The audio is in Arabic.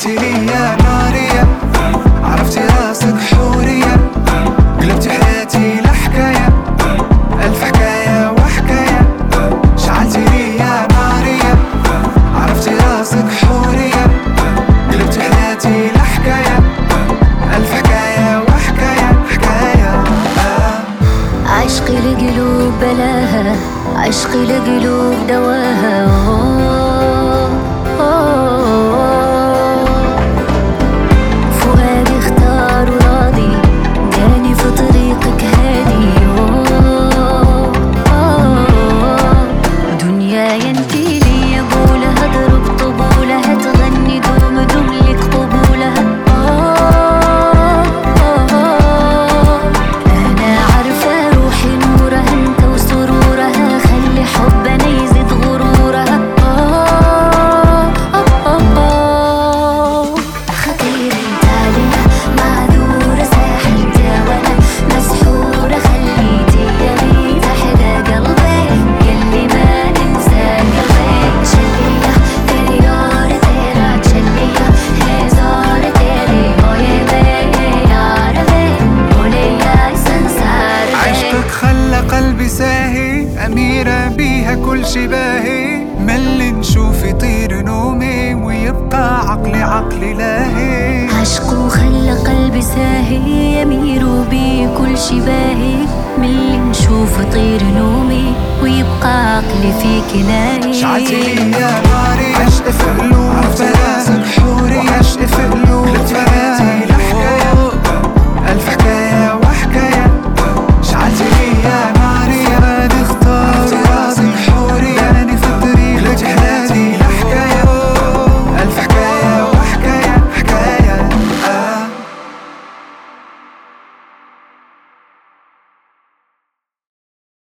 شعلتي لي يا نارية، عرفتي راسك حورية، قلبتي حياتي لحكاية، ألف حكاية وحكاية. شعلتي لي يا نارية، عرفتي راسك حورية، قلبتي حياتي لحكاية، ألف حكاية وحكاية حكاية. عشقي لقلوب بلاها، عشقي لقلوب دواها. فؤادي اختار وراضي، جاني في طريقك هادي. دنياي انتي لي يقولها، اضرب طبولها، تغني دوم لك قبولها. انا عارفة روحي نورها انت وسرورها، خلي حبنا يزيد غرورها. خطير انت عليا، معذورة ساحلتي وانا مسحورة، خليتي يا ريت احلى قلبي، يلي ما ننسى قلبي. شلية تيري اور تيرا شلية، هزار تيري هوي بي عربي، وليا سنسار. عشقك خلى قلبي ساهي، أميرة بيها كل شي باهي، ملي نشوف يطير نومي ويبقى عقلي لاهي. عشقه خلى قلبي ساهي، يمير بي كل شي باهي، من اللي نشوف طير نومي ويبقى عقلي فيك لاهي. شعلتي لي يا ناري، عشق في قلوب، عرفتي راسك حوري، عشق في قلوب، قلبتي حياتي